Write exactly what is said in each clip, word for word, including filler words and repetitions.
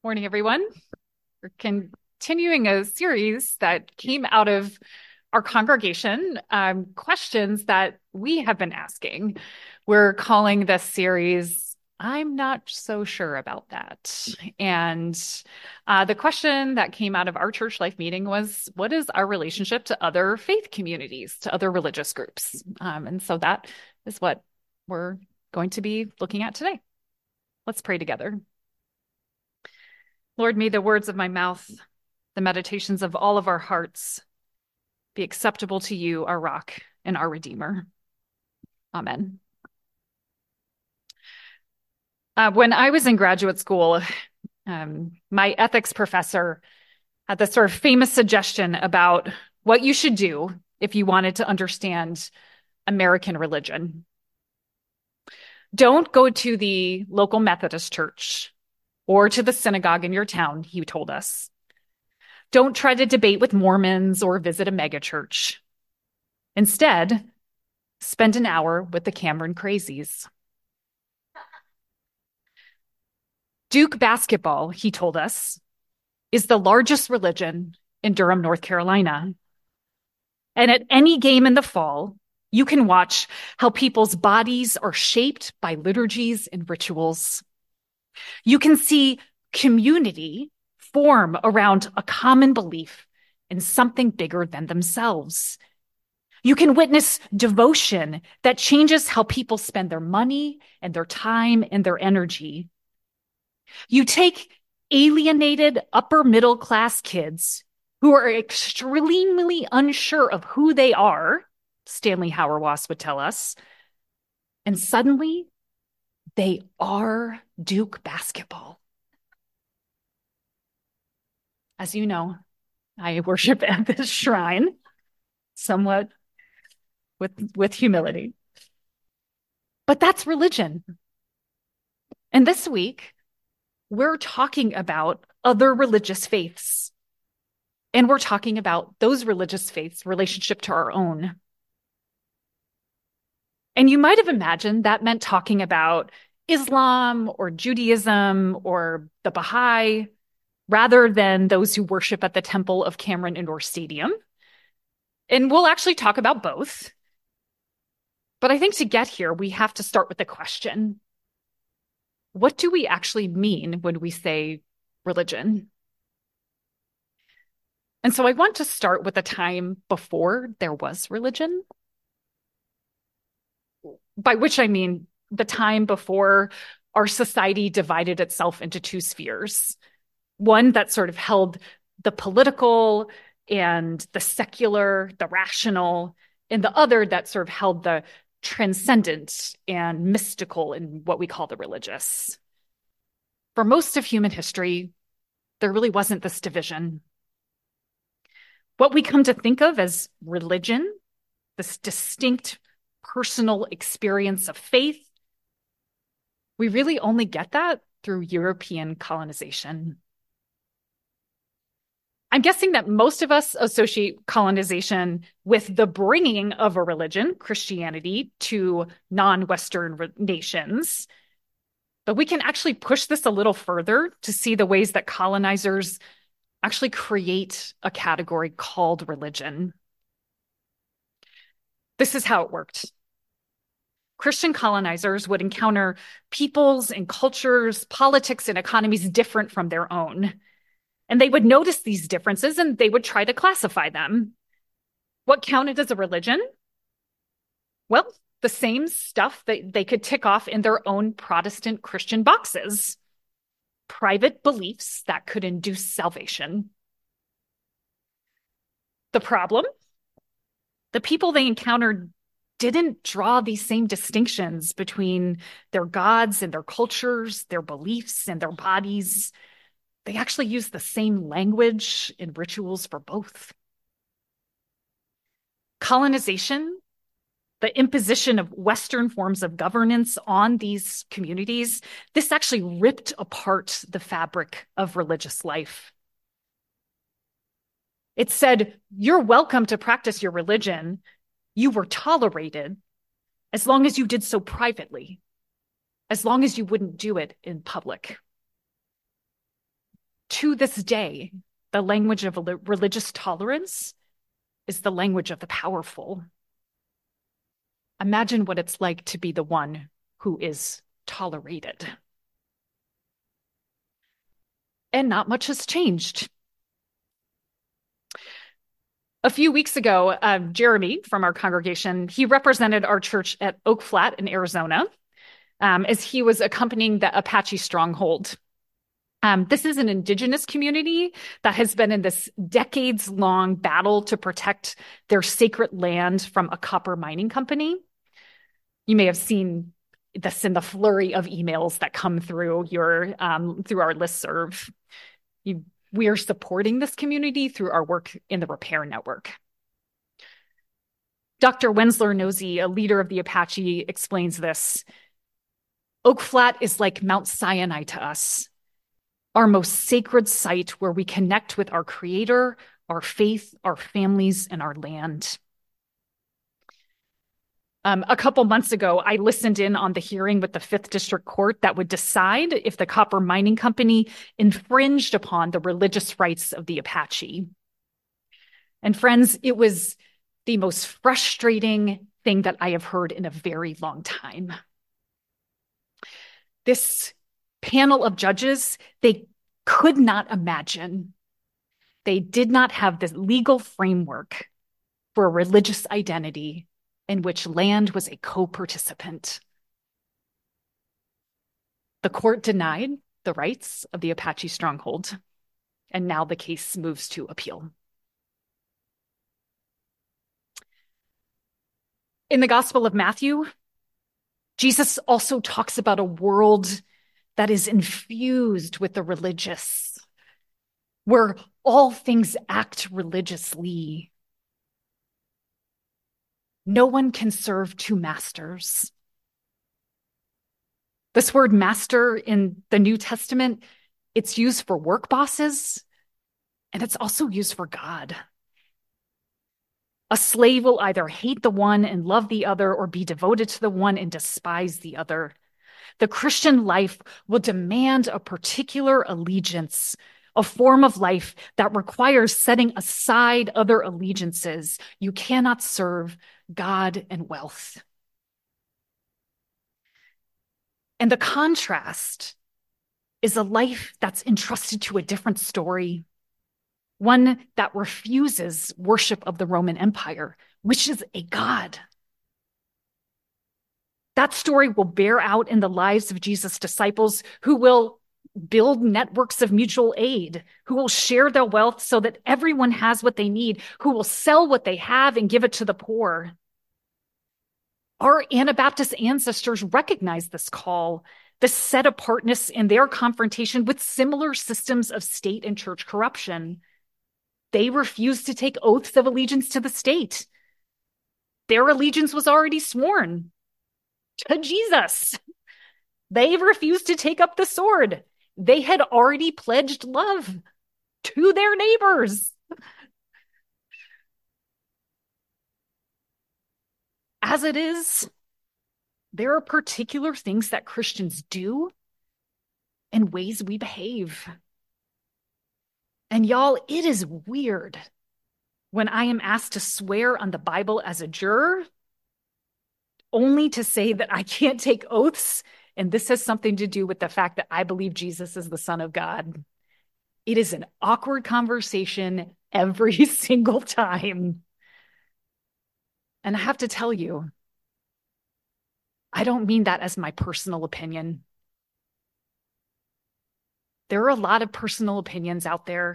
Morning, everyone. We're continuing a series that came out of our congregation, um, questions that we have been asking. We're calling this series, I'm Not So Sure About That. And uh, the question that came out of our church life meeting was, what is our relationship to other faith communities, to other religious groups? Um, and so that is what we're going to be looking at today. Let's pray together. Lord, may the words of my mouth, the meditations of all of our hearts be acceptable to you, our rock and our redeemer. Amen. Uh, when I was in graduate school, um, my ethics professor had this sort of famous suggestion about what you should do if you wanted to understand American religion. Don't go to the local Methodist church or to the synagogue in your town, he told us. Don't try to debate with Mormons or visit a megachurch. Instead, spend an hour with the Cameron Crazies. Duke basketball, he told us, is the largest religion in Durham, North Carolina. And at any game in the fall, you can watch how people's bodies are shaped by liturgies and rituals. You can see community form around a common belief in something bigger than themselves. You can witness devotion that changes how people spend their money and their time and their energy. You take alienated upper middle class kids who are extremely unsure of who they are, Stanley Hauerwas would tell us, and suddenly they are Duke basketball. As you know, I worship at this shrine, somewhat with, with humility. But that's religion. And this week, we're talking about other religious faiths. And we're talking about those religious faiths' relationship to our own. And you might have imagined that meant talking about Islam or Judaism or the Baha'i, rather than those who worship at the temple of Cameron Indoor Stadium. And we'll actually talk about both. But I think to get here, we have to start with the question, what do we actually mean when we say religion? And so I want to start with a time before there was religion, by which I mean the time before our society divided itself into two spheres. One that sort of held the political and the secular, the rational, and the other that sort of held the transcendent and mystical and what we call the religious. For most of human history, there really wasn't this division. What we come to think of as religion, this distinct personal experience of faith, we really only get that through European colonization. I'm guessing that most of us associate colonization with the bringing of a religion, Christianity, to non-Western nations. But we can actually push this a little further to see the ways that colonizers actually create a category called religion. This is how it worked. Christian colonizers would encounter peoples and cultures, politics and economies different from their own. And they would notice these differences and they would try to classify them. What counted as a religion? Well, the same stuff that they could tick off in their own Protestant Christian boxes. Private beliefs that could induce salvation. The problem? The people they encountered didn't draw these same distinctions between their gods and their cultures, their beliefs and their bodies. They actually use the same language and rituals for both. Colonization, the imposition of Western forms of governance on these communities, this actually ripped apart the fabric of religious life. It said, you're welcome to practice your religion. You were tolerated as long as you did so privately, as long as you wouldn't do it in public. to this day, the language of religious tolerance is the language of the powerful. Imagine what it's like to be the one who is tolerated. And not much has changed. A few weeks ago, uh, Jeremy from our congregation, he represented our church at Oak Flat in Arizona um, as he was accompanying the Apache stronghold. Um, this is an indigenous community that has been in this decades-long battle to protect their sacred land from a copper mining company. You may have seen this in the flurry of emails that come through your um, through our listserv. You, we are supporting this community through our work in the repair network. Doctor Wensler Nosey, a leader of the Apache, explains this. Oak Flat is like Mount Sinai to us, our most sacred site where we connect with our Creator, our faith, our families, and our land. Um, a couple months ago, I listened in on the hearing with the Fifth District Court that would decide if the copper mining company infringed upon the religious rights of the Apache. And friends, it was the most frustrating thing that I have heard in a very long time. This panel of judges, they could not imagine. They did not have the legal framework for a religious identity in which land was a co-participant. The court denied the rights of the Apache stronghold, and now the case moves to appeal. In the Gospel of Matthew, Jesus also talks about a world that is infused with the religious, where all things act religiously. No one can serve two masters. This word master in the New Testament, it's used for work bosses, and it's also used for God. A slave will either hate the one and love the other, or be devoted to the one and despise the other. The Christian life will demand a particular allegiance, a form of life that requires setting aside other allegiances. You cannot serve God and wealth. And the contrast is a life that's entrusted to a different story, one that refuses worship of the Roman Empire, which is a god. That story will bear out in the lives of Jesus' disciples, who will build networks of mutual aid, who will share their wealth so that everyone has what they need, who will sell what they have and give it to the poor. Our Anabaptist ancestors recognized this call, this set apartness in their confrontation with similar systems of state and church corruption. They refused to take oaths of allegiance to the state. Their allegiance was already sworn to Jesus. They refused to take up the sword. They had already pledged love to their neighbors. As it is, there are particular things that Christians do and ways we behave. And y'all, it is weird when I am asked to swear on the Bible as a juror, only to say that I can't take oaths, and this has something to do with the fact that I believe Jesus is the Son of God. It is an awkward conversation every single time. And I have to tell you, I don't mean that as my personal opinion. There are a lot of personal opinions out there.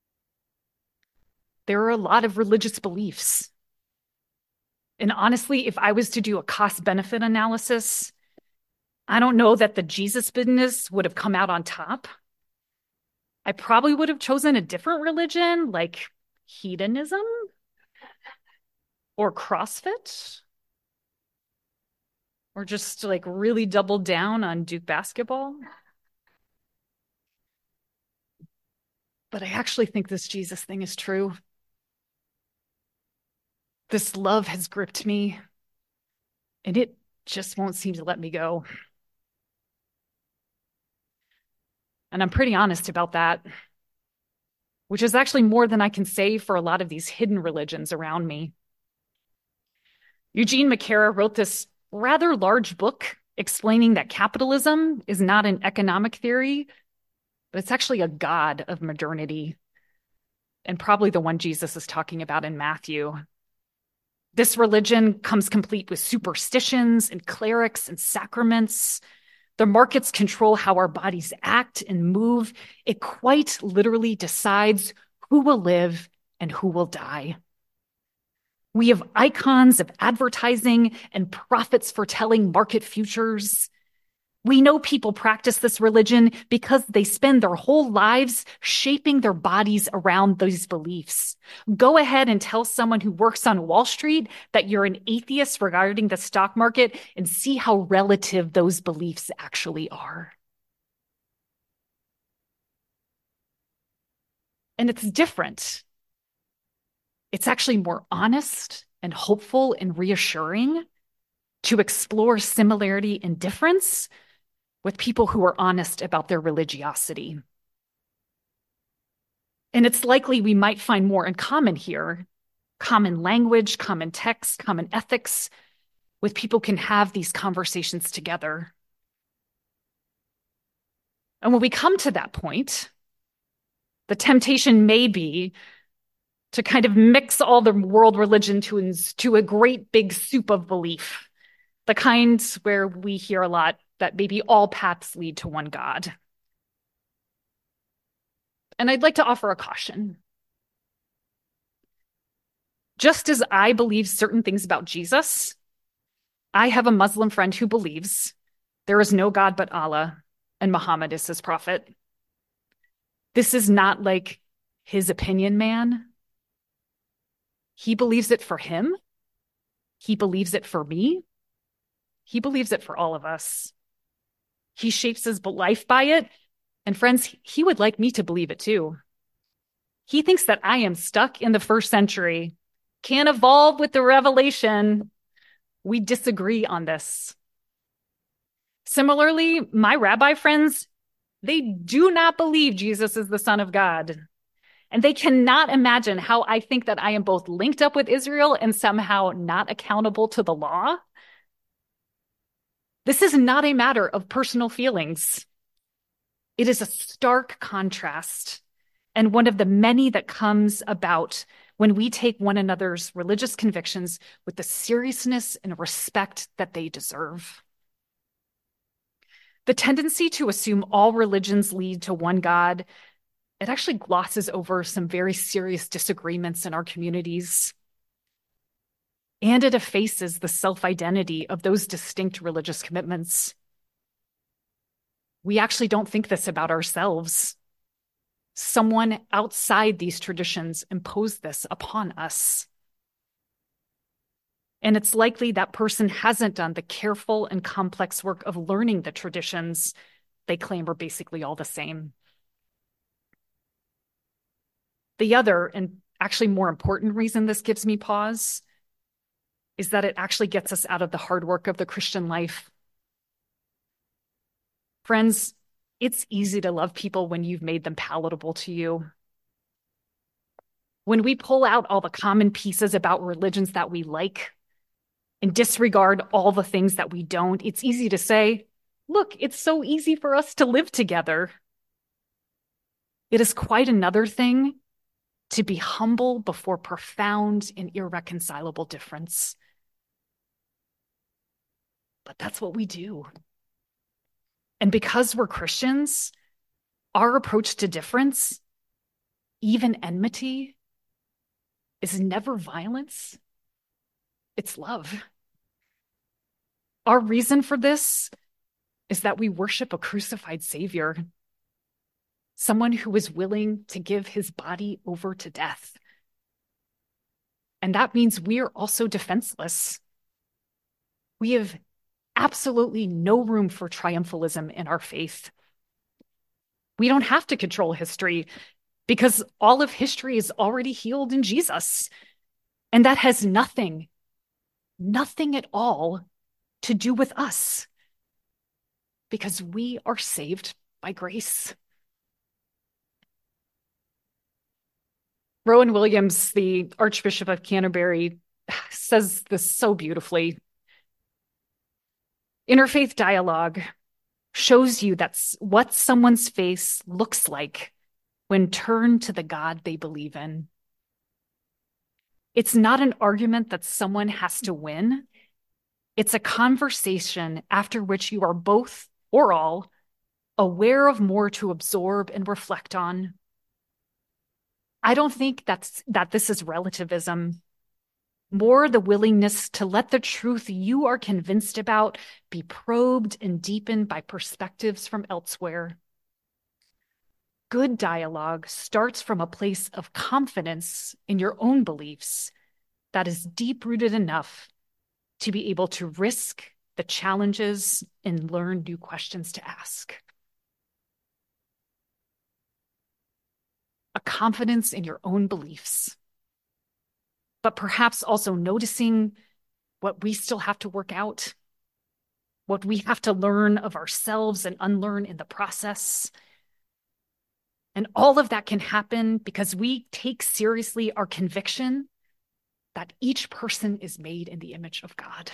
There are a lot of religious beliefs. And honestly, if I was to do a cost-benefit analysis, I don't know that the Jesus business would have come out on top. I probably would have chosen a different religion, like hedonism or CrossFit, or just like really doubled down on Duke basketball. But I actually think this Jesus thing is true. This love has gripped me, and it just won't seem to let me go. And I'm pretty honest about that. which is actually more than I can say for a lot of these hidden religions around me. Eugene McCarra wrote this rather large book explaining that capitalism is not an economic theory, but it's actually a god of modernity, and probably the one Jesus is talking about in Matthew. This religion comes complete with superstitions and clerics and sacraments. The markets control how our bodies act and move. It quite literally decides who will live and who will die. We have icons of advertising and prophets foretelling market futures. We know people practice this religion because they spend their whole lives shaping their bodies around these beliefs. Go ahead and tell someone who works on Wall Street that you're an atheist regarding the stock market and see how relative those beliefs actually are. And it's different. It's actually more honest and hopeful and reassuring to explore similarity and difference with people who are honest about their religiosity. And it's likely we might find more in common here, common language, common text, common ethics, with people can have these conversations together. And when we come to that point, the temptation may be to kind of mix all the world religion to, to a great big soup of belief, the kind where we hear a lot that maybe all paths lead to one God. And I'd like to offer a caution. Just as I believe certain things about Jesus, I have a Muslim friend who believes there is no God but Allah and Muhammad is his prophet. This is not like his opinion, man. He believes it for him. He believes it for me. He believes it for all of us. He shapes his life by it. And friends, he would like me to believe it too. He thinks that I am stuck in the first century, can't evolve with the revelation. We disagree on this. Similarly, my rabbi friends, they do not believe Jesus is the Son of God. And they cannot imagine how I think that I am both linked up with Israel and somehow not accountable to the law. This is not a matter of personal feelings. It is a stark contrast, and one of the many that comes about when we take one another's religious convictions with the seriousness and respect that they deserve. The tendency to assume all religions lead to one God, it actually glosses over some very serious disagreements in our communities. And it effaces the self-identity of those distinct religious commitments. We actually don't think this about ourselves. Someone outside these traditions imposed this upon us. And it's likely that person hasn't done the careful and complex work of learning the traditions they claim are basically all the same. The other, and actually more important reason this gives me pause, is that it actually gets us out of the hard work of the Christian life. Friends, it's easy to love people when you've made them palatable to you. When we pull out all the common pieces about religions that we like and disregard all the things that we don't, it's easy to say, look, it's so easy for us to live together. It is quite another thing to be humble before profound and irreconcilable difference. But that's what we do. And because we're Christians, our approach to difference, even enmity, is never violence. It's love. Our reason for this is that we worship a crucified Savior, someone who is willing to give his body over to death. And that means we are also defenseless. We have absolutely no room for triumphalism in our faith. We don't have to control history because all of history is already healed in Jesus. And that has nothing, nothing at all to do with us because we are saved by grace. Rowan Williams, the Archbishop of Canterbury, says this so beautifully. Interfaith dialogue shows you that's what someone's face looks like when turned to the God they believe in. It's not an argument that someone has to win. It's a conversation after which you are both or all aware of more to absorb and reflect on. I don't think that's that this is relativism, more the willingness to let the truth you are convinced about be probed and deepened by perspectives from elsewhere. Good dialogue starts from a place of confidence in your own beliefs that is deep-rooted enough to be able to risk the challenges and learn new questions to ask. A confidence in your own beliefs, but perhaps also noticing what we still have to work out, what we have to learn of ourselves and unlearn in the process. And all of that can happen because we take seriously our conviction that each person is made in the image of God.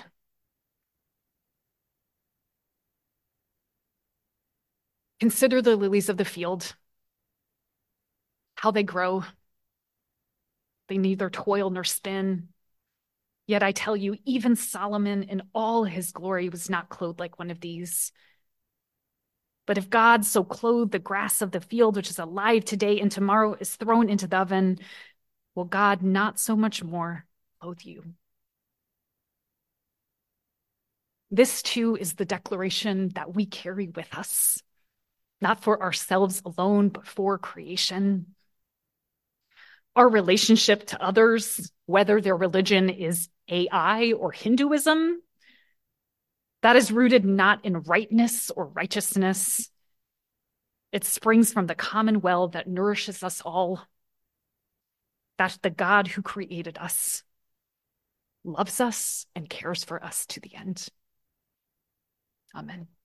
Consider the lilies of the field, how they grow. They neither toil nor spin. Yet I tell you, even Solomon in all his glory was not clothed like one of these. But if God so clothed the grass of the field, which is alive today and tomorrow is thrown into the oven, will God not so much more clothe you? This too is the declaration that we carry with us, not for ourselves alone, but for creation. Our relationship to others, whether their religion is A I or Hinduism, that is rooted not in rightness or righteousness. It springs from the common well that nourishes us all. That the God who created us loves us and cares for us to the end. Amen.